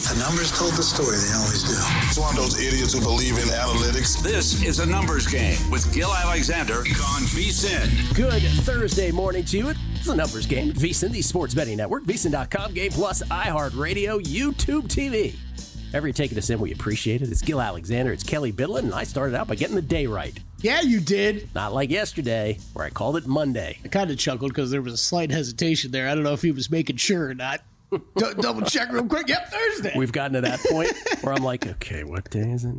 The numbers told the story. They always do. It's one of those idiots who believe in analytics. This is a numbers game with Gil Alexander on VSiN. Good Thursday morning to you. It's a numbers game. VSiN, the sports betting network. VSiN.com, Game Plus, iHeartRadio, YouTube TV. Ever you taking us in, we appreciate it. It's Gil Alexander. It's Kelly Bidlin, and I started out by getting the day right. Yeah, you did. Not like yesterday, where I called it Monday. I kind of chuckled because there was a slight hesitation there. I don't know if he was making sure or not. Double check real quick. Yep, Thursday. We've gotten to that point where I'm like, okay, what day is it?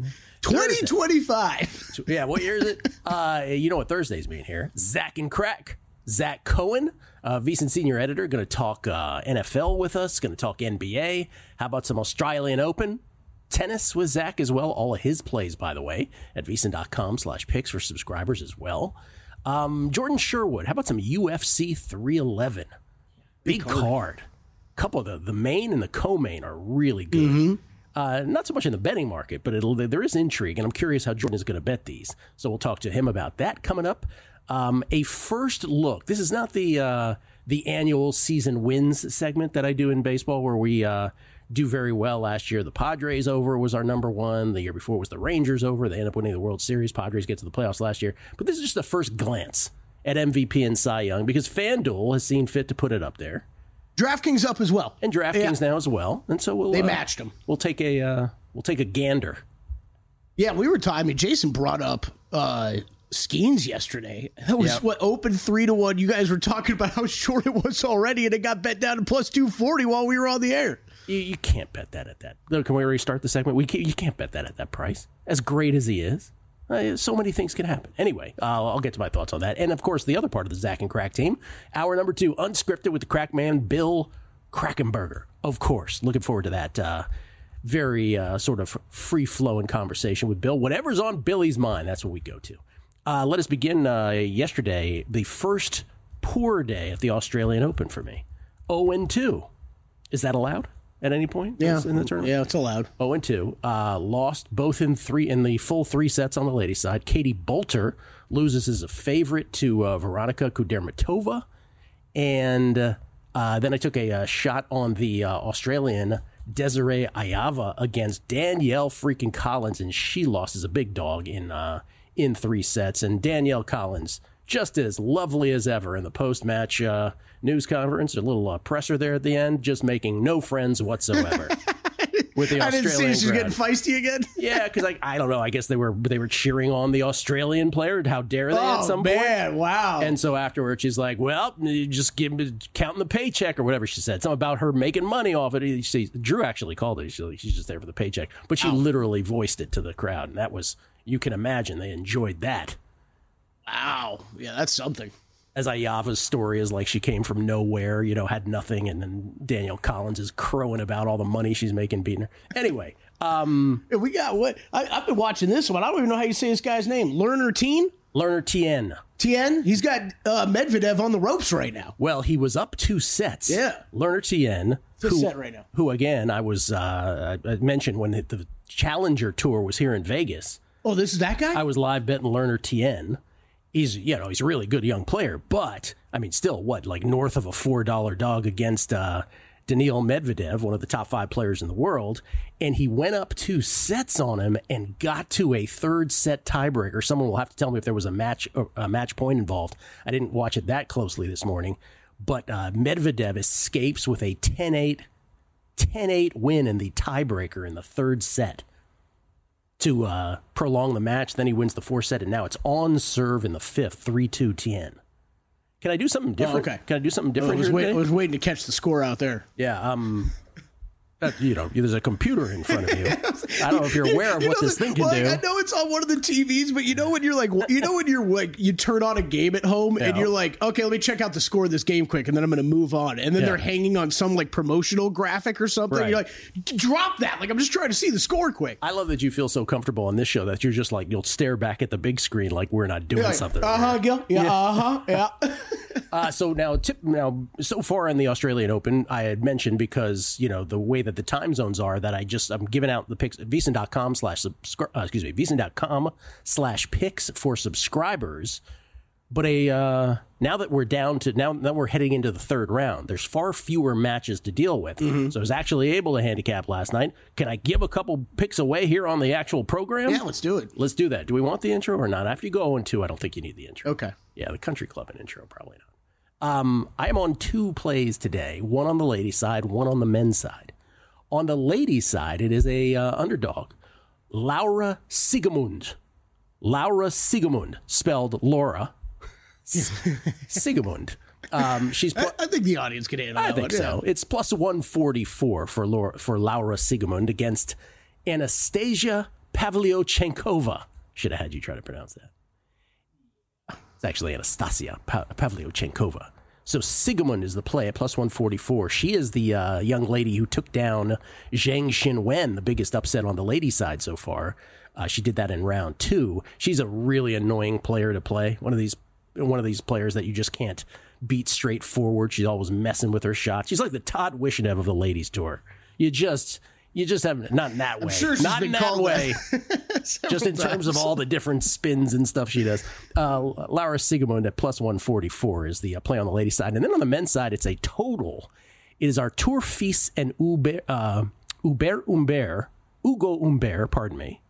2025. Yeah, what year is it? You know what Thursdays mean here. Zach and Crack. Zach Cohen, VSiN senior editor, going to talk NFL with us, going to talk NBA. How about some Australian Open? Tennis with Zach as well. All of his plays, by the way, at VSiN.com/picks for subscribers as well. Jordan Sherwood, how about some UFC 311? Big card. Couple of the main and the co-main are really good. Not so much in the betting market, but there is intrigue, and I'm curious how Jordan is going to bet these. So we'll talk to him about that coming up. A first look. This is not the annual season wins segment that I do in baseball, where we do very well. Last year, the Padres over was our number one. The year before was the Rangers over. They ended up winning the World Series. Padres get to the playoffs last year. But this is just a first glance at MVP and Cy Young, because FanDuel has seen fit to put it up there. DraftKings up as well. And DraftKings now as well. And so they matched them. We'll take a gander. Yeah, we were talking. I mean, Jason brought up Skeens yesterday. That was opened 3-1. You guys were talking about how short it was already, and it got bet down to plus 240 while we were on the air. You can't bet that at that. Can we restart the segment? You can't bet that at that price. As great as he is, so many things can happen. Anyway, I'll get to my thoughts on that. And, of course, the other part of the Zach and Crack team, hour number 2, unscripted with the crack man, Bill Krackomberger. Of course, looking forward to that very sort of free-flowing conversation with Bill. Whatever's on Billy's mind, that's what we go to. Let us begin yesterday, the first poor day at the Australian Open for me. 0-2. Is that allowed at any point in the tournament? Yeah, it's allowed. 0-2. Lost both in the full 3 sets on the ladies' side. Katie Boulter loses as a favorite to Veronika Kudermetova. And then I took a shot on the Australian Desiree Ayava against Danielle freaking Collins, and she lost as a big dog in 3 sets. And Danielle Collins, just as lovely as ever in the post-match news conference, a little presser there at the end, just making no friends whatsoever with the Australian I didn't see she's getting feisty again. Yeah, because I don't know. I guess they were cheering on the Australian player. How dare they at some point? Oh, man, wow. And so afterwards, she's like, well, you just counting the paycheck or whatever she said. Something about her making money off it. Drew actually called it. She's just there for the paycheck. But she literally voiced it to the crowd, and that was... You can imagine they enjoyed that. Wow. Yeah, that's something. As Ayava's story is like she came from nowhere, had nothing, and then Danielle Collins is crowing about all the money she's making beating her. Anyway. We got what? I've been watching this one. I don't even know how you say this guy's name. Lerner Tien? Lerner Tien. Tien? He's got Medvedev on the ropes right now. Well, he was up 2 sets. Yeah. Lerner Tien. Fifth set right now. Who, again, I mentioned when the Challenger Tour was here in Vegas. Oh, this is that guy? I was live betting Lerner Tien. He's a really good young player, but I mean, still north of a $4 dog against Daniil Medvedev, one of the top 5 players in the world. And he went up 2 sets on him and got to a 3rd set tiebreaker. Someone will have to tell me if there was a match point involved. I didn't watch it that closely this morning, but Medvedev escapes with a 10-8 win in the tiebreaker in the 3rd set to prolong the match. Then he wins the 4th set, and now it's on serve in the 5th, 3-2 Tien. Can I do something different? Okay. Can I do something different? I was waiting to catch the score out there. Yeah. There's a computer in front of you. I don't know if you're aware of what this thing can do. I know it's on one of the TVs, but when you're you turn on a game at home and you're like, okay, let me check out the score of this game quick, and then I'm going to move on. And then they're hanging on some promotional graphic or something. Right. You're like, drop that. I'm just trying to see the score quick. I love that you feel so comfortable on this show that you're just you'll stare back at the big screen like we're not doing something. Gil. Yeah. So so far in the Australian Open, I had mentioned because, the way that the time zones are that I'm giving out the picks at VSiN.com/picks for subscribers. But now that we're heading into the third round, there's far fewer matches to deal with. Mm-hmm. So I was actually able to handicap last night. Can I give a couple picks away here on the actual program? Yeah, let's do it. Let's do that. Do we want the intro or not? After you go 0-2, I don't think you need the intro. Okay. Yeah, the country club and intro, probably not. I am on 2 plays today, one on the ladies' side, one on the men's side. On the ladies' side, it is a underdog, Laura Siegemund. Laura Siegemund, spelled Laura. Siegemund. I think the audience can handle that. I think so. It's plus 144 for Laura Siegemund against Anastasia Pavlyuchenkova. Should have had you try to pronounce that. It's actually Anastasia Pavlyuchenkova. So Siegemund is the play at plus 144. She is the young lady who took down Zhang Xinwen, the biggest upset on the ladies' side so far. She did that in round 2. She's a really annoying player to play. One of these players that you just can't beat straightforward. She's always messing with her shots. She's like the Todd Wishnev of the ladies' tour. You just have, not in that way. I'm sure she's not been in that way. Just in terms of times. all the different spins and stuff she does. Laura Siegemund at plus 144 is the play on the ladies' side. And then on the men's side, it's a total. It is Artur Fils and Ugo Humbert, pardon me.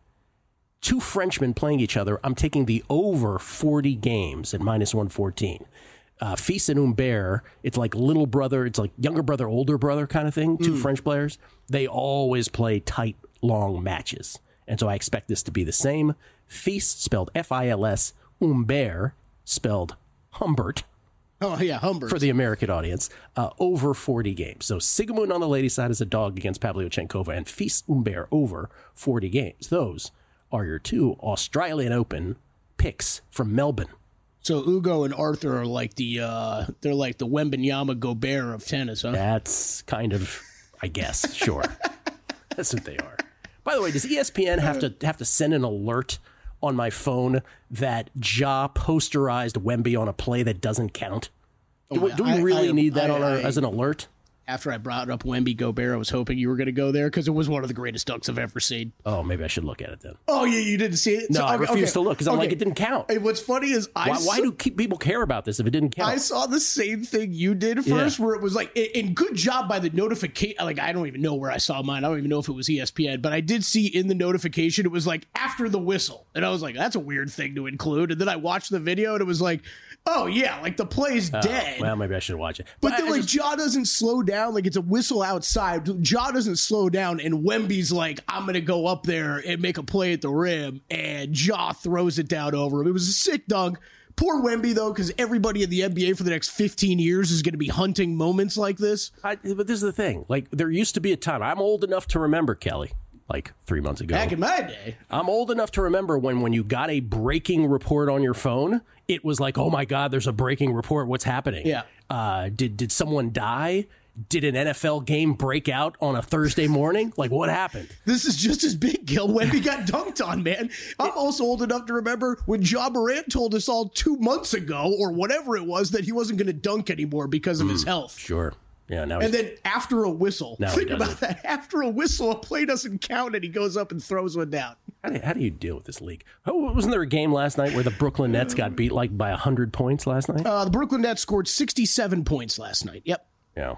2 Frenchmen playing each other. I'm taking the over 40 games at minus 114. Fils and Humbert, it's like little brother, it's like younger brother, older brother kind of thing. 2 French players. They always play tight, long matches. And so I expect this to be the same. Fils, spelled F-I-L-S, Humbert, spelled Humbert. Oh, yeah, Humbert. For the American audience, over 40 games. So Siegemund on the ladies' side is a dog against Pavlyuchenkova, and Fils Humbert over 40 games. Those are your 2 Australian Open picks from Melbourne. So Ugo and Arthur are like they're like the Wembanyama Gobert of tennis, huh? That's kind of, I guess, sure. That's what they are. By the way, does ESPN have to send an alert on my phone that Ja posterized Wemby on a play that doesn't count? Do we really need that as an alert? After I brought up Wemby Gobert, I was hoping you were going to go there because it was one of the greatest dunks I've ever seen. Oh, maybe I should look at it then. Oh, yeah, you didn't see it? No, I refuse to look because I'm like, it didn't count. And what's funny is why do people care about this if it didn't count? I saw the same thing you did first, where it was like, and good job by the notification. Like, I don't even know where I saw mine. I don't even know if it was ESPN, but I did see in the notification, it was like after the whistle. And I was like, that's a weird thing to include. And then I watched the video and it was like, oh, yeah, like the play's dead. Well, maybe I should watch it. But then, like, Ja doesn't slow down. Like, it's a whistle outside. Ja doesn't slow down, and Wemby's like, I'm going to go up there and make a play at the rim, and Ja throws it down over him. It was a sick dunk. Poor Wemby, though, because everybody in the NBA for the next 15 years is going to be hunting moments like this. But this is the thing. Like, there used to be a time. I'm old enough to remember, Kelly. Like 3 months ago. Back in my day. I'm old enough to remember when you got a breaking report on your phone, it was like, oh my God, there's a breaking report. What's happening? Yeah. Did someone die? Did an NFL game break out on a Thursday morning? Like, what happened? This is just as big, Gil. Wemby got dunked on, man. I'm also old enough to remember when Ja Morant told us all 2 months ago, or whatever it was, that he wasn't going to dunk anymore because of his health. Sure. Yeah, now and then after a whistle, think about that. After a whistle, a play doesn't count, and he goes up and throws one down. How do you deal with this league? Wasn't there a game last night where the Brooklyn Nets got beat like by 100 points last night? The Brooklyn Nets scored 67 points last night. Yep. Yeah.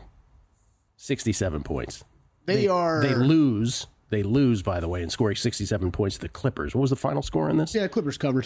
67 points. They lose. They lose, by the way, and scoring 67 points to the Clippers. What was the final score in this? Yeah, Clippers covered.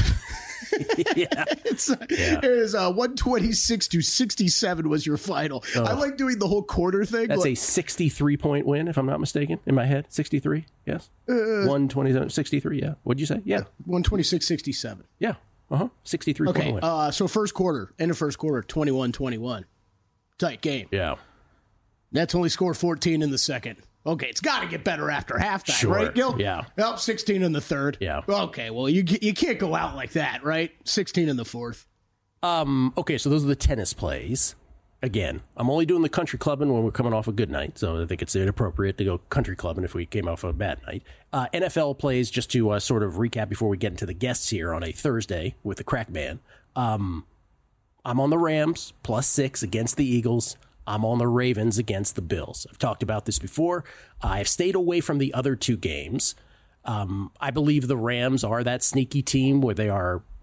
Yeah. It is 126 to 67 was your final. I like doing the whole quarter thing. That's a 63-point win, if I'm not mistaken, in my head. 63, yes? 127, 63, yeah. What'd you say? Yeah. 126-67. Yeah. 63-point win. So first quarter, end of first quarter, 21-21. Tight game. Yeah. Nets only scored 14 in the second. Okay, it's got to get better after halftime, right, Gil? Yeah. Well, 16 in the third. Yeah. Okay, well, you can't go out like that, right? 16 in the fourth. Okay, so those are the tennis plays. Again, I'm only doing the country clubbing when we're coming off a good night, so I think it's inappropriate to go country clubbing if we came off a bad night. NFL plays, just to sort of recap before we get into the guests here on a Thursday with the Crack Band. I'm on the Rams, +6 against the Eagles. I'm on the Ravens against the Bills. I've talked about this before. I've stayed away from the other two games. I believe the Rams are that sneaky team where they are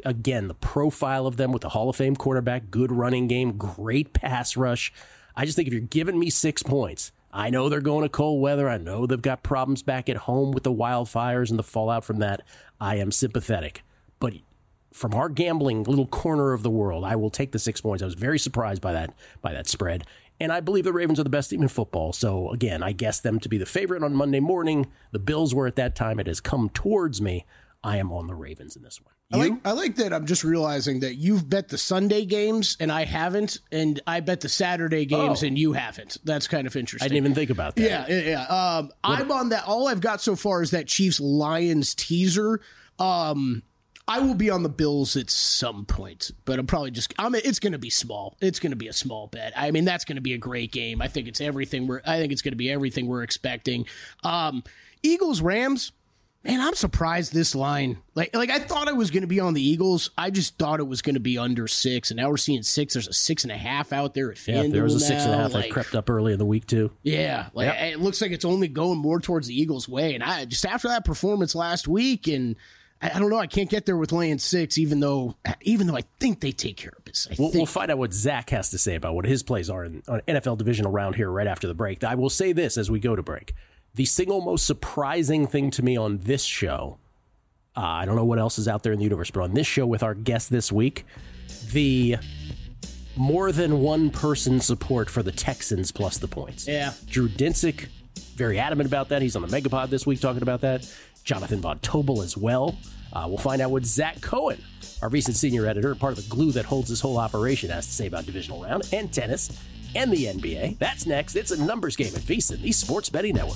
again, the profile of them with the Hall of Fame quarterback, good running game, great pass rush. I just think if you're giving me 6 points, I know they're going to cold weather. I know they've got problems back at home with the wildfires and the fallout from that. I am sympathetic. But from our gambling little corner of the world, I will take the 6 points. I was very surprised by that spread. And I believe the Ravens are the best team in football. So, again, I guess them to be the favorite on Monday morning. The Bills were at that time. It has come towards me. I am on the Ravens in this one. I like that I'm just realizing that you've bet the Sunday games and I haven't, and I bet the Saturday games and you haven't. That's kind of interesting. I didn't even think about that. Yeah. I'm on that. All I've got so far is that Chiefs-Lions teaser. I will be on the Bills at some point, but I'm probably it's going to be small. It's going to be a small bet. I mean, that's going to be a great game. I think it's going to be everything we're expecting. Eagles-Rams. Man, I'm surprised this line. Like I thought I was going to be on the Eagles. I just thought it was going to be under 6, and now we're seeing 6. There's a 6.5 out there at FanDuel. Yeah, there was a 6.5 that crept up early in the week too. Yeah, It looks like it's only going more towards the Eagles' way. And I just after that performance last week, and I don't know, I can't get there with laying 6, even though I think they take care of business. We'll find out what Zach has to say about what his plays are in NFL divisional round here right after the break. I will say this as we go to break. The single most surprising thing to me on this show, I don't know what else is out there in the universe, but on this show with our guest this week, the more than one person support for the Texans plus the points. Yeah. Drew Dinsick, very adamant about that. He's on the Megapod this week talking about that. Jonathan Von Tobel as well. We'll find out what Zach Cohen, our recent senior editor, part of the glue that holds this whole operation, has to say about divisional round and tennis and the NBA. That's next. It's a numbers game at VSiN, the Sports Betting Network.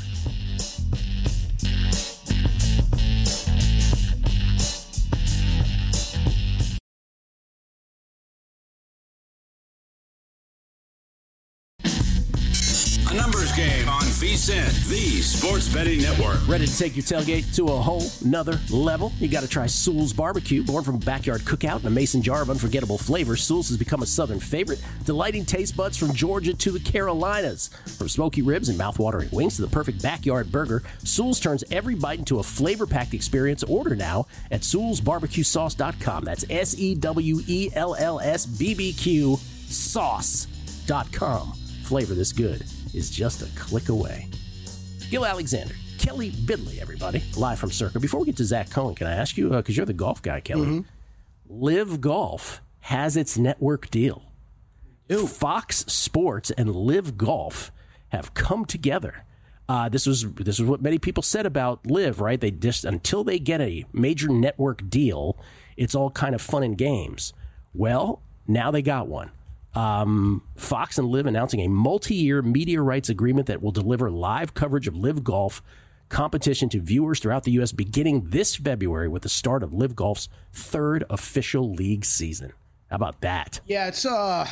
A numbers game on VSiN, the Sports Betting Network. Ready to take your tailgate to a whole nother level? You got to try Sewell's Barbecue. Born from a backyard cookout in a mason jar of unforgettable flavors, Sewell's has become a Southern favorite, delighting taste buds from Georgia to the Carolinas. From smoky ribs and mouth-watering wings to the perfect backyard burger, Sewell's turns every bite into a flavor-packed experience. Order now at SewellsBarbecueSauce.com. That's SEWELLS BBQ Sauce.com. Flavor this good is just a click away. Gil Alexander, Kelly Bidley, everybody, live from Circa. Before we get to Zach Cohen, can I ask you, because you're the golf guy, Kelly, Live Golf has its network deal. Fox Sports and Live Golf have come together. This was what many people said about Live, right? They just until they get a major network deal, it's all kind of fun and games. Well, now they got one. Fox and Live announcing a multi-year media rights agreement that will deliver live coverage of Live Golf competition to viewers throughout the U.S. beginning this February with the start of Live Golf's 3rd official league season. How about that? Yeah, it's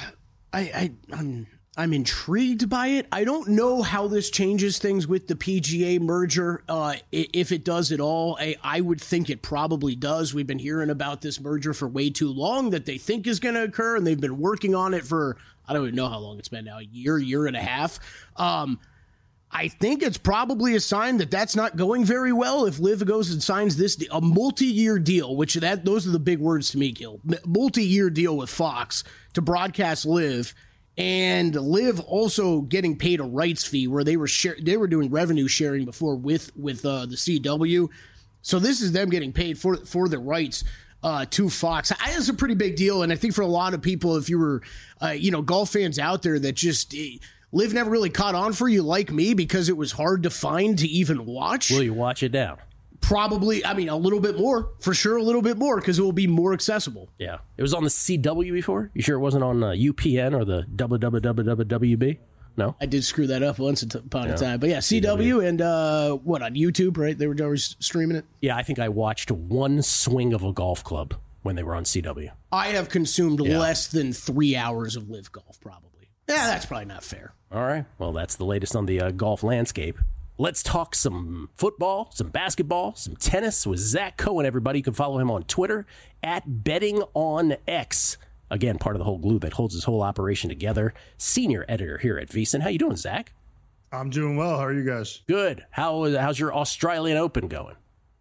I'm intrigued by it. I don't know how this changes things with the PGA merger. If it does at all, I would think it probably does. We've been hearing about this merger for way too long that they think is going to occur, and they've been working on it for, I don't even know how long it's been now, a year and a half. I think it's probably a sign that that's not going very well if Liv goes and signs a multi-year deal, which those are the big words to me, Gil. Multi-year deal with Fox to broadcast Liv. And Liv also getting paid a rights fee where they were doing revenue sharing before with the CW. So this is them getting paid for the rights to Fox. It's a pretty big deal, and I think for a lot of people, if you were golf fans out there that just Liv never really caught on for you like me because it was hard to find to even watch. Will you watch it now? Probably, a little bit more, for sure, a little bit more, because it will be more accessible. Yeah. It was on the CW before? You sure it wasn't on UPN or the WWWB? No? I did screw that up once upon a time. But yeah, CW and, on YouTube, right? They were always streaming it? Yeah, I think I watched one swing of a golf club when they were on CW. I have consumed less than 3 hours of Live Golf, probably. Yeah, that's probably not fair. All right. Well, that's the latest on the golf landscape. Let's talk some football, some basketball, some tennis with Zach Cohen, everybody. You can follow him on Twitter at BettingOnX. Again, part of the whole glue that holds this whole operation together. Senior editor here at VSiN. How you doing, Zach? I'm doing well. How are you guys? Good. How's your Australian Open going?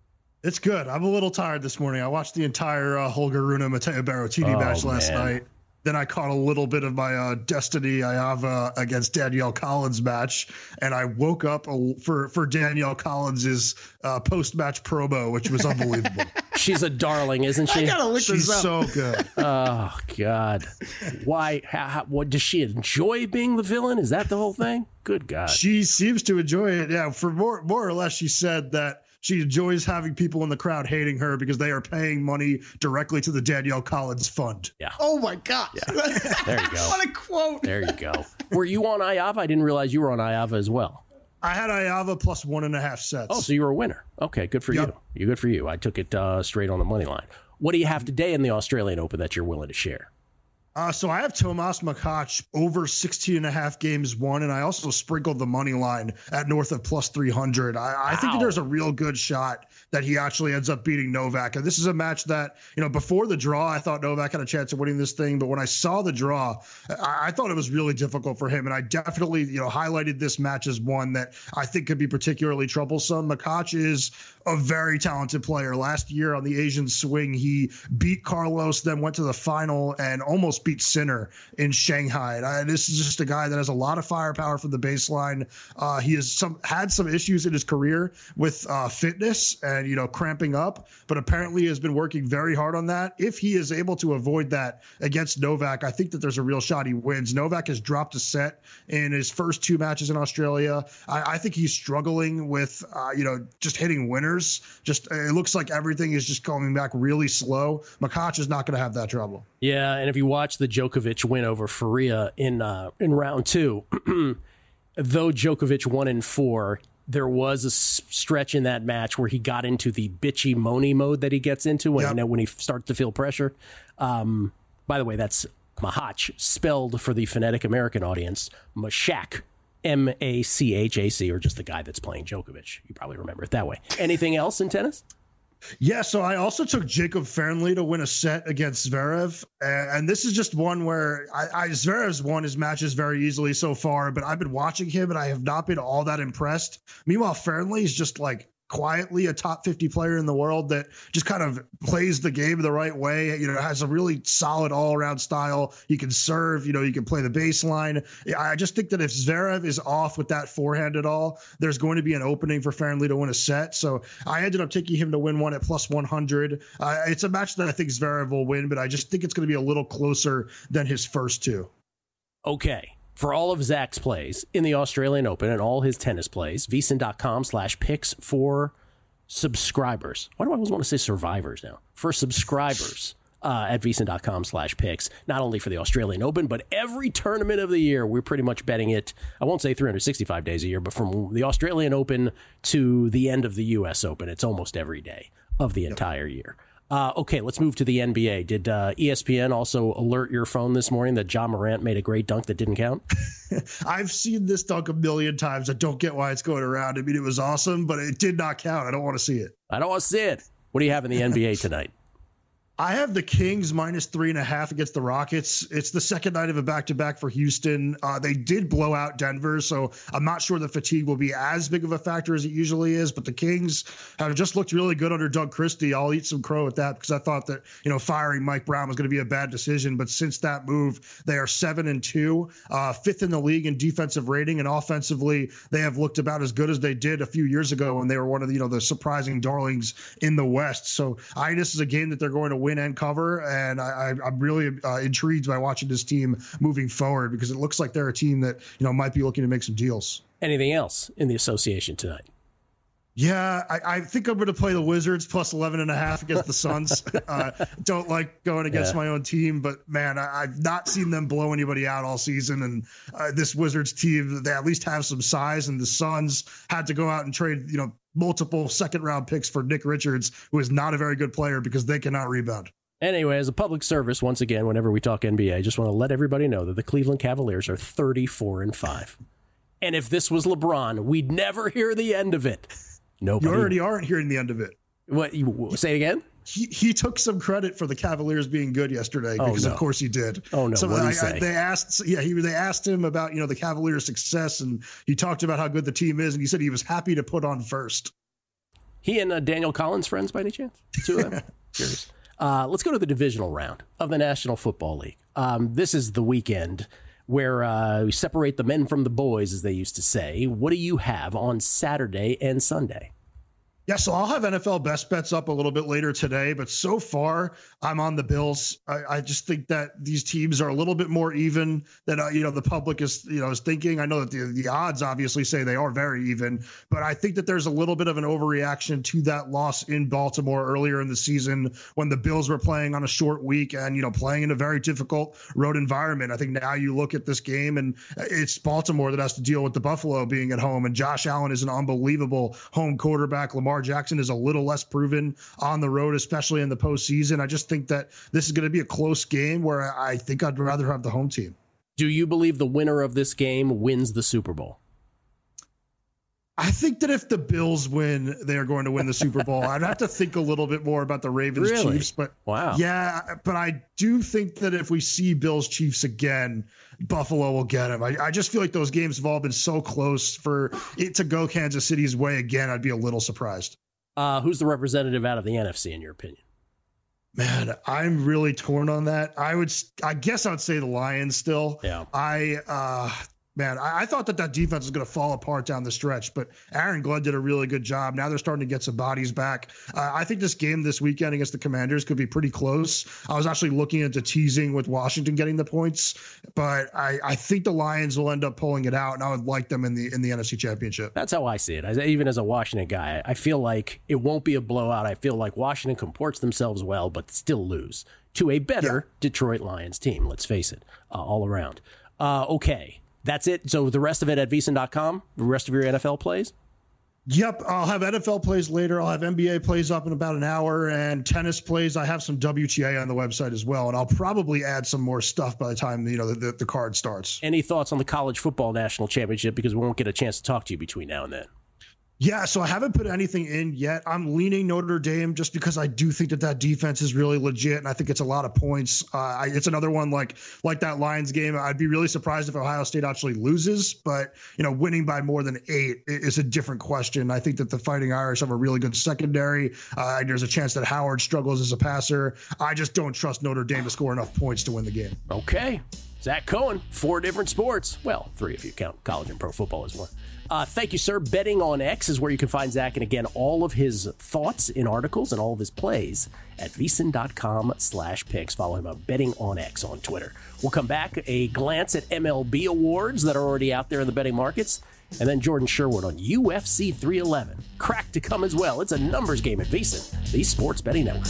It's good. I'm a little tired this morning. I watched the entire Holger Rune Mateo Barrow TV match last night. Then I caught a little bit of my Destiny Ayava against Danielle Collins match, and I woke up for Danielle Collins's post-match promo, which was unbelievable. She's a darling, isn't she? I gotta look She's this up. so good. Oh God! Why? What does she enjoy being the villain? Is that the whole thing? Good God! She seems to enjoy it. Yeah, for more or less, she said that she enjoys having people in the crowd hating her because they are paying money directly to the Danielle Collins Fund. Yeah. Oh my God! Yeah. There you go. What a quote! There you go. Were you on Ayava? I didn't realize you were on Ayava as well. I had Ayava plus 1.5 sets. Oh, so you were a winner. Okay, good for you. Good for you. I took it straight on the money line. What do you have today in the Australian Open that you're willing to share? So I have Tomas Makac over 16.5 games won, and I also sprinkled the money line at north of plus 300. I think that there's a real good shot that he actually ends up beating Novak. And this is a match that, before the draw, I thought Novak had a chance of winning this thing. But when I saw the draw, I thought it was really difficult for him. And I definitely, highlighted this match as one that I think could be particularly troublesome. Makac is a very talented player. Last year on the Asian Swing, he beat Carlos, then went to the final and almost beat Sinner in Shanghai. This is just a guy that has a lot of firepower from the baseline. He has had some issues in his career with fitness and cramping up, but apparently has been working very hard on that. If he is able to avoid that against Novak, I think that there's a real shot he wins. Novak has dropped a set in his first 2 matches in Australia. I think he's struggling with just hitting winners. It looks like everything is just coming back really slow. Makac is not going to have that trouble. Yeah, and if you watch the Djokovic win over Faria in round 2, though Djokovic won in 4, there was a stretch in that match where he got into the bitchy moany mode that he gets into when he starts to feel pressure. By the way, that's Machac, spelled for the phonetic American audience, Mashak, Machac, or just the guy that's playing Djokovic. You probably remember it that way. Anything else in tennis? Yeah, so I also took Jacob Fernley to win a set against Zverev. And this is just one where Zverev's won his matches very easily so far, but I've been watching him and I have not been all that impressed. Meanwhile, Fernley is just quietly a top 50 player in the world that just kind of plays the game the right way, has a really solid all-around style. He can serve, he can play the baseline. I just think that if Zverev is off with that forehand at all, there's going to be an opening for Fernley to win a set. So I ended up taking him to win one at plus 100. It's a match that I think Zverev will win, but I just think it's going to be a little closer than his first 2. Okay. For all of Zach's plays in the Australian Open and all his tennis plays, vsin.com/picks for subscribers. Why do I always want to say survivors now? For subscribers at vsin.com/picks, not only for the Australian Open, but every tournament of the year. We're pretty much betting it, I won't say 365 days a year, but from the Australian Open to the end of the U.S. Open, it's almost every day of the entire year. Okay, let's move to the NBA. Did ESPN also alert your phone this morning that Ja Morant made a great dunk that didn't count? I've seen this dunk a million times. I don't get why it's going around. I mean, it was awesome, but it did not count. I don't want to see it. I don't want to see it. What do you have in the NBA tonight? I have the Kings minus 3.5 against the Rockets. It's the second night of a back-to-back for Houston. They did blow out Denver, so I'm not sure the fatigue will be as big of a factor as it usually is, but the Kings have just looked really good under Doug Christie. I'll eat some crow at that because I thought that, firing Mike Brown was going to be a bad decision, but since that move, they are 7-2, 5th in the league in defensive rating, and offensively, they have looked about as good as they did a few years ago when they were one of the surprising darlings in the West. So this is a game that they're going to win and cover, and I'm really intrigued by watching this team moving forward because it looks like they're a team that might be looking to make some deals. Anything else in the association tonight? Yeah, I think I'm going to play the Wizards plus 11.5 against the Suns. Don't like going against my own team, but man, I've not seen them blow anybody out all season. And this Wizards team, they at least have some size, and the Suns had to go out and trade, multiple second-round picks for Nick Richards, who is not a very good player because they cannot rebound. Anyway, as a public service, once again, whenever we talk NBA, I just want to let everybody know that the Cleveland Cavaliers are 34-5. And if this was LeBron, we'd never hear the end of it. Nobody. You already aren't hearing the end of it. What? You say it again? He took some credit for the Cavaliers being good yesterday because of course he did. Oh no! So what did he say? They asked him about the Cavaliers' success, and he talked about how good the team is, and he said he was happy to put on first. He and Daniel Collins friends by any chance? Two of them? Curious. Let's go to the divisional round of the National Football League. This is the weekend where we separate the men from the boys, as they used to say. What do you have on Saturday and Sunday? Yeah, so I'll have NFL best bets up a little bit later today, but so far I'm on the Bills. I just think that these teams are a little bit more even than the public is thinking. I know that the odds obviously say they are very even, but I think that there's a little bit of an overreaction to that loss in Baltimore earlier in the season when the Bills were playing on a short week and playing in a very difficult road environment. I think now you look at this game and it's Baltimore that has to deal with the Buffalo being at home, and Josh Allen is an unbelievable home quarterback. Lamar Jackson is a little less proven on the road, especially in the postseason. I just think that this is going to be a close game where I think I'd rather have the home team. Do you believe the winner of this game wins the Super Bowl? I think that if the Bills win, they are going to win the Super Bowl. I'd have to think a little bit more about the Ravens Chiefs, but wow. Yeah, but I do think that if we see Bills Chiefs again, Buffalo will get them. I just feel like those games have all been so close. For it to go Kansas City's way again, I'd be a little surprised. Who's the representative out of the NFC in your opinion? Man, I'm really torn on that. I guess I would say the Lions still. Yeah. I thought that defense was going to fall apart down the stretch, but Aaron Glenn did a really good job. Now they're starting to get some bodies back. I think this game this weekend against the Commanders could be pretty close. I was actually looking into teasing with Washington getting the points, but I think the Lions will end up pulling it out, and I would like them in the NFC Championship. That's how I see it. Even as a Washington guy, I feel like it won't be a blowout. I feel like Washington comports themselves well, but still lose to a better Detroit Lions team. Let's face it, all around. Okay. That's it. So the rest of it at VSiN.com, the rest of your NFL plays? Yep. I'll have NFL plays later. I'll have NBA plays up in about an hour, and tennis plays. I have some WTA on the website as well, and I'll probably add some more stuff by the time the card starts. Any thoughts on the college football national championship, because we won't get a chance to talk to you between now and then? Yeah, so I haven't put anything in yet. I'm leaning Notre Dame just because I do think that defense is really legit, and I think it's a lot of points. It's another one like that Lions game. I'd be really surprised if Ohio State actually loses, but winning by more than 8 is a different question. I think that the Fighting Irish have a really good secondary. There's a chance that Howard struggles as a passer. I just don't trust Notre Dame to score enough points to win the game. Okay. Zach Cohen, 4 different sports. Well, 3 if you count college and pro football as one. Thank you, sir. Betting on X is where you can find Zach. And again, all of his thoughts in articles and all of his plays at VSiN.com/picks. Follow him at Betting on X on Twitter. We'll come back, a glance at MLB awards that are already out there in the betting markets. And then Jordan Sherwood on UFC 311. Crack to come as well. It's a numbers game at VSiN, the Sports Betting Network.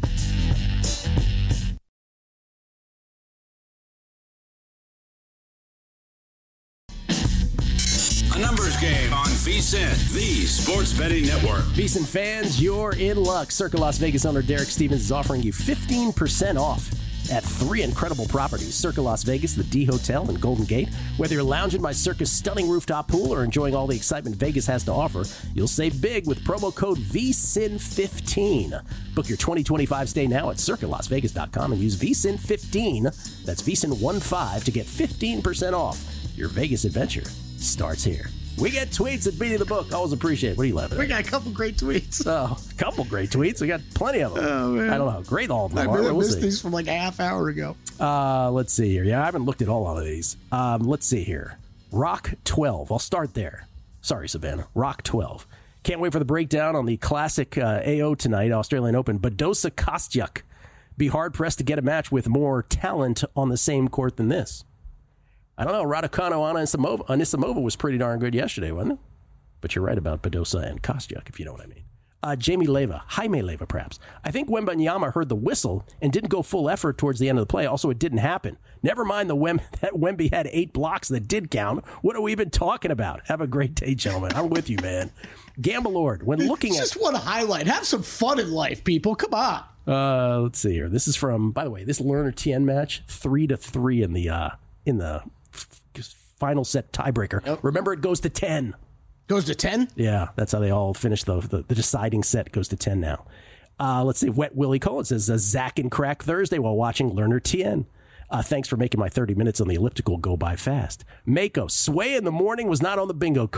Numbers game on VSiN, the Sports Betting Network. VSiN fans, you're in luck. Circa Las Vegas owner Derek Stevens is offering you 15% off at 3 incredible properties: Circa Las Vegas, the D Hotel, and Golden Gate. Whether you're lounging by Circa's stunning rooftop pool or enjoying all the excitement Vegas has to offer, you'll save big with promo code VSiN15. Book your 2025 stay now at CircaLasVegas.com and use VSiN15. That's VSiN15 to get 15% off. Your Vegas adventure starts here. We get tweets at Beating the Book. Always appreciate it. What are you laughing at? We got a couple great tweets. Oh, a couple great tweets. We got plenty of them. Oh, man. I don't know how great all of them I are. really missed these from like a half hour ago. Let's see here. Yeah, I haven't looked at all of these. Let's see here. Rock 12. I'll start there. Sorry, Savannah. Rock 12. Can't wait for the breakdown on the classic AO tonight, Australian Open. Badosa Kostyuk. Be hard-pressed to get a match with more talent on the same court than this. I don't know. Raducanu Anisimova was pretty darn good yesterday, wasn't it? But you're right about Badosa and Kostyuk, if you know what I mean. Jaime Leyva, perhaps. I think Wembanyama heard the whistle and didn't go full effort towards the end of the play. Also, it didn't happen. Never mind that Wemby had 8 blocks that did count. What are we even talking about? Have a great day, gentlemen. I'm with you, man. Gamblord, when looking at... just one highlight. Have some fun in life, people. Come on. Let's see here. This is from, by the way, this Lerner TN match, 3-3 in the final set tiebreaker. Yep. Remember, it goes to 10. Goes to 10? Yeah, that's how they all finish the deciding set. Goes to 10 now. Let's see. Wet Willie Cole says, Zach and Crack Thursday while watching Lerner TN. Thanks for making my 30 minutes on the elliptical go by fast. Mako, Sway in the morning was not on the bingo card.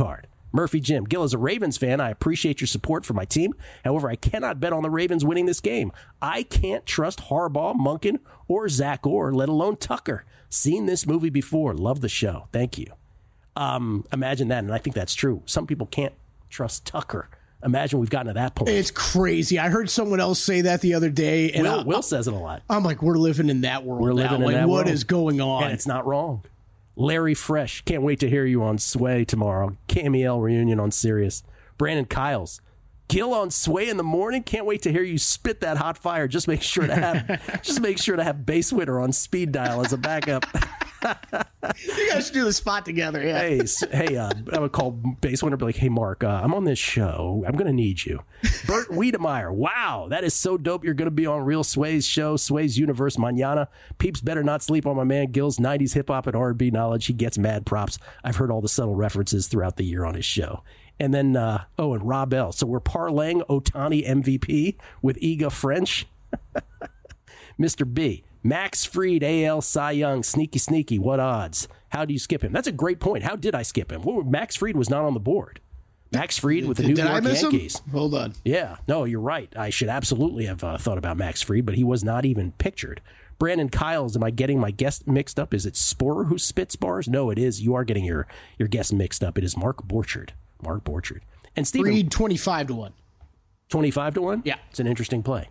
Murphy Jim, Gil, as a Ravens fan, I appreciate your support for my team. However, I cannot bet on the Ravens winning this game. I can't trust Harbaugh, Monken, or Zach Orr, let alone Tucker. Seen this movie before. Love the show. Thank you. Imagine that, and I think that's true. Some people can't trust Tucker. Imagine we've gotten to that point. It's crazy. I heard someone else say that the other day. And Will says it a lot. I'm like, we're living in that world. We're living in that what world. is going on? And it's not wrong. Larry Fresh, can't wait to hear you on Sway tomorrow. Camiel reunion on Sirius. Brandon Kyles, Gil on Sway in the morning. Can't wait to hear you spit that hot fire. Just make sure to have Base Winter on speed dial as a backup. You guys should do the spot together. Yeah. Hey, I would call Base Winter, be like, hey, Mark, I'm on this show. I'm going to need you. Bert Wiedemeyer. Wow, that is so dope. You're going to be on Real Sway's show, Sway's Universe Mañana. Peeps better not sleep on my man Gil's 90s hip hop and R&B knowledge. He gets mad props. I've heard all the subtle references throughout the year on his show. And then, and Rob L. So we're parlaying Ohtani MVP with Iga French. Mr. B. Max Fried, AL Cy Young, sneaky. What odds? How do you skip him? That's a great point. How did I skip him? Max Fried was not on the board. Max Fried with the New York Yankees. Hold on. Yeah, no, you're right. I should absolutely have thought about Max Fried, but he was not even pictured. Brandon Kyles, am I getting my guest mixed up? Is it Sporer who spits bars? No, it is. You are getting your guest mixed up. It is Mark Borchard. And Stephen Fried 25-1. 25-1? Yeah. It's an interesting play.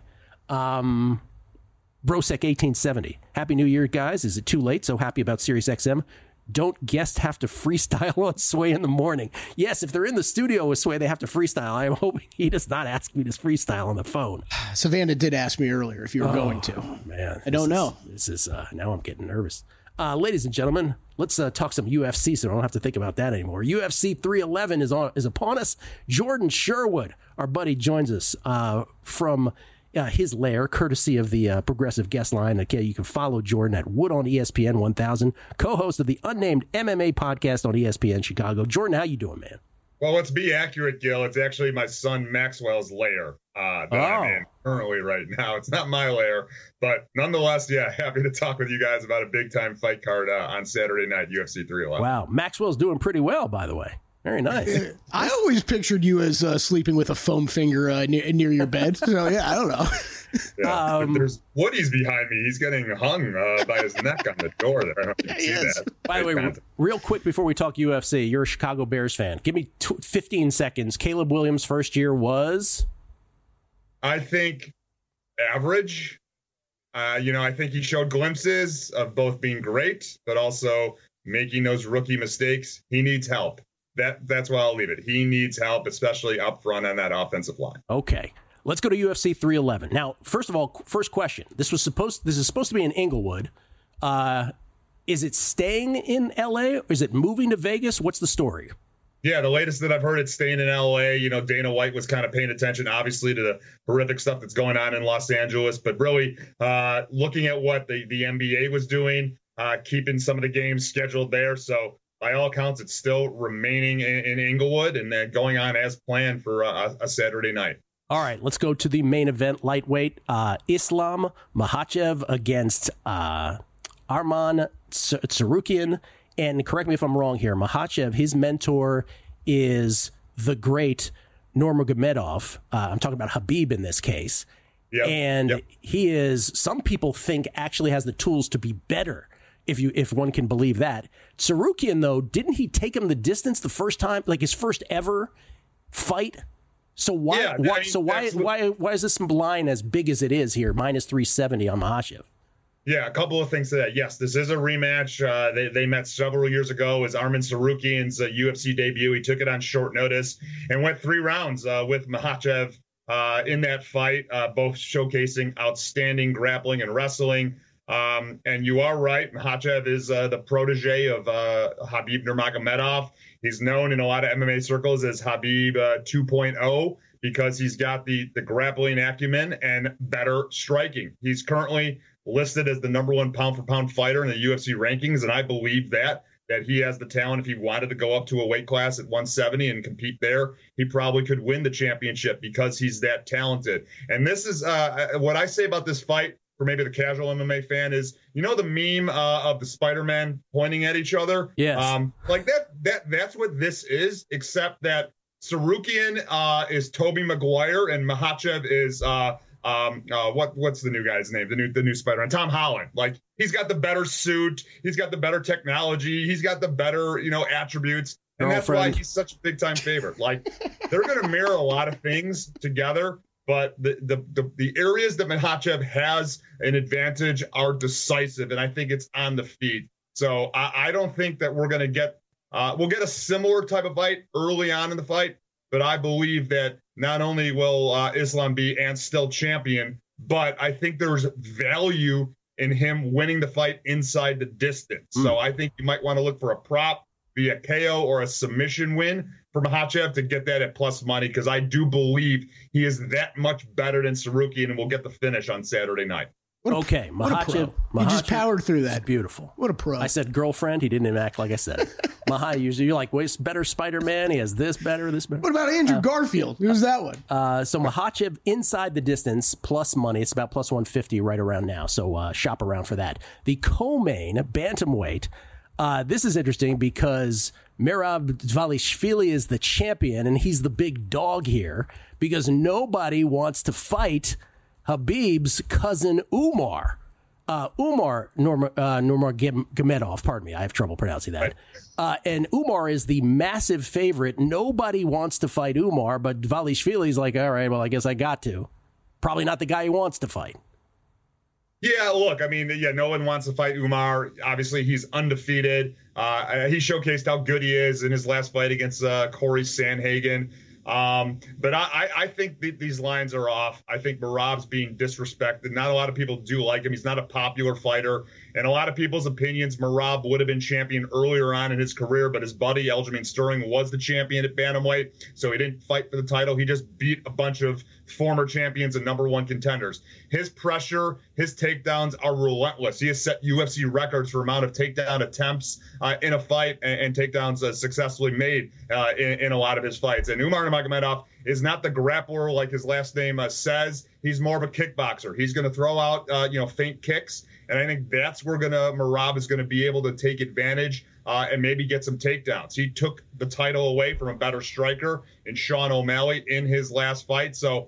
Brosec 1870. Happy New Year, guys. Is it too late? So happy about Sirius XM. Don't guests have to freestyle on Sway in the morning? Yes, if they're in the studio with Sway, they have to freestyle. I am hoping he does not ask me to freestyle on the phone. Savannah did ask me earlier if you were going to. Man, I don't know. This is now I'm getting nervous. Ladies and gentlemen, let's talk some UFC so I don't have to think about that anymore. UFC 311 is upon us. Jordan Sherwood, our buddy, joins us from his lair, courtesy of the Progressive Guest Line. Okay, you can follow Jordan at Wood on ESPN 1000, co-host of the unnamed MMA podcast on ESPN Chicago. Jordan, how you doing, man? Well, let's be accurate, Gil. It's actually my son Maxwell's lair that I'm in currently right now. It's not my lair, but nonetheless, yeah, happy to talk with you guys about a big-time fight card on Saturday night, UFC 311. Wow, Maxwell's doing pretty well, by the way. Very nice. I always pictured you as sleeping with a foam finger near your bed. So, yeah, I don't know. Yeah, there's Woody's behind me. He's getting hung by his neck on the door there. I don't know if you see that. By the way, real quick before we talk UFC, you're a Chicago Bears fan. Give me 15 seconds. Caleb Williams' first year was? I think average. I think he showed glimpses of both being great, but also making those rookie mistakes. He needs help. That's why I'll leave it. He needs help, especially up front on that offensive line. Okay. Let's go to UFC 311. Now, first of all, first question. This is supposed to be in Inglewood. Is it staying in LA or is it moving to Vegas? What's the story? Yeah, the latest that I've heard, it's staying in LA. Dana White was kind of paying attention, obviously, to the horrific stuff that's going on in Los Angeles, but really looking at what the NBA was doing, keeping some of the games scheduled there. So by all accounts, it's still remaining in Inglewood and then going on as planned for a Saturday night. All right, let's go to the main event, lightweight. Islam Makhachev against Arman Tsarukyan. And correct me if I'm wrong here, Makhachev, his mentor is the great Nurmagomedov. I'm talking about Habib in this case. Yep. And he is, some people think, actually has the tools to be better, if one can believe that. Tsarukyan, though, didn't he take him the distance the first time, like his first ever fight? So why is this line as big as it is here, minus 370 on Makhachev? Yeah, a couple of things to that. Yes, this is a rematch. They met several years ago as Arman Tsarukyan's UFC debut. He took it on short notice and went 3 rounds with Makhachev in that fight, both showcasing outstanding grappling and wrestling. And you are right, Makhachev is the protege of Habib Nurmagomedov. He's known in a lot of MMA circles as Habib 2.0 because he's got the grappling acumen and better striking. He's currently listed as the #1 pound-for-pound fighter in the UFC rankings, and I believe that he has the talent. If he wanted to go up to a weight class at 170 and compete there, he probably could win the championship because he's that talented. And this is what I say about this fight. for maybe the casual MMA fan is, the meme of the Spider-Man pointing at each other. Yes. Like that's what this is, except that Sarukian is Tobey Maguire and Makhachev is what's the new guy's name? The new Spider-Man, Tom Holland. Like, he's got the better suit, he's got the better technology, he's got the better, attributes. And that's why he's such a big time favorite. Like, they're going to mirror a lot of things together, but the areas that Makhachev has an advantage are decisive, and I think it's on the feet. So I don't think that we're going to get we'll get a similar type of fight early on in the fight, but I believe that not only will Islam be and still champion, but I think there's value in him winning the fight inside the distance. So I think you might want to look for a prop, be a KO or a submission win for Makhachev to get that at plus money, because I do believe he is that much better than Sarukian and will get the finish on Saturday night. Makhachev he just powered through that. Beautiful. What a pro. I said girlfriend. He didn't even act like I said it. Usually you're like, wait, better Spider-Man. He has this better. What about Andrew Garfield? Who's that one? So Makhachev inside the distance plus money. It's about plus 150 right around now. So shop around for that. The co-main bantamweight. This is interesting because Merab Dvalishvili is the champion and he's the big dog here because nobody wants to fight Khabib's cousin Umar. Nurmagomedov, pardon me, I have trouble pronouncing that. And Umar is the massive favorite. Nobody wants to fight Umar, but Dvalishvili's like, all right, well, I guess I got to. Probably not the guy he wants to fight. Yeah, look, no one wants to fight Umar. Obviously, he's undefeated. He showcased how good he is in his last fight against Corey Sandhagen. But I think these lines are off. I think Merab's being disrespected. Not a lot of people do like him. He's not a popular fighter. In a lot of people's opinions, Merab would have been champion earlier on in his career, but his buddy Aljamain Sterling was the champion at bantamweight, so he didn't fight for the title. He just beat a bunch of former champions and number one contenders. His pressure, his takedowns are relentless. He has set UFC records for amount of takedown attempts in a fight and takedowns successfully made in a lot of his fights. And Umar Nurmagomedov is not the grappler like his last name says. He's more of a kickboxer. He's going to throw out, feint kicks. And I think that's where Merab is going to be able to take advantage and maybe get some takedowns. He took the title away from a better striker in Sean O'Malley in his last fight. So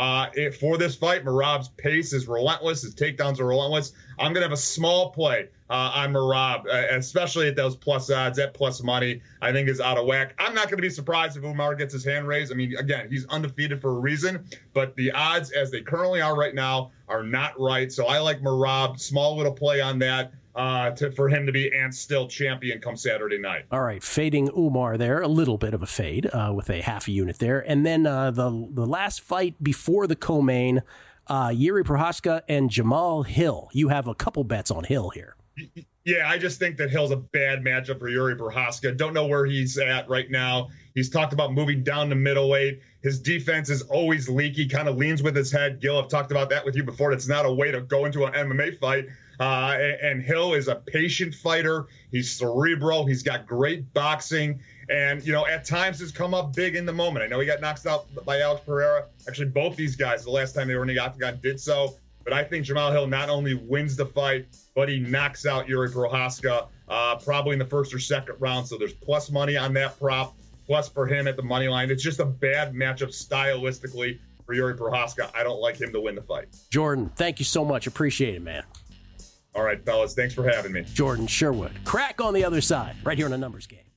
for this fight, Merab's pace is relentless. His takedowns are relentless. I'm going to have a small play on Merab, especially at those plus odds. That plus money, I think, is out of whack. I'm not going to be surprised if Umar gets his hand raised. Again, he's undefeated for a reason, but the odds as they currently are right now are not right. So I like Merab, small little play on that for him to be and still champion come Saturday night. All right, fading Umar there, a little bit of a fade with a half a unit there. And then the last fight before the co-main, Yuri Prochazka and Jamal Hill. You have a couple bets on Hill here. Yeah, I just think that Hill's a bad matchup for Yuri Prochazka. Don't know where he's at right now. He's talked about moving down to middleweight. His defense is always leaky, kind of leans with his head. Gil, I've talked about that with you before. It's not a way to go into an MMA fight. And Hill is a patient fighter. He's cerebral. He's got great boxing. And, at times has come up big in the moment. I know he got knocked out by Alex Pereira. Actually, both these guys, the last time they were in the octagon, did so. But I think Jamal Hill not only wins the fight, but he knocks out Yuri Prochazka probably in the first or second round. So there's plus money on that prop, plus for him at the money line. It's just a bad matchup stylistically for Yuri Prochazka. I don't like him to win the fight. Jordan, thank you so much. Appreciate it, man. All right, fellas. Thanks for having me. Jordan Sherwood. Crack on the other side, right here on A Numbers Game.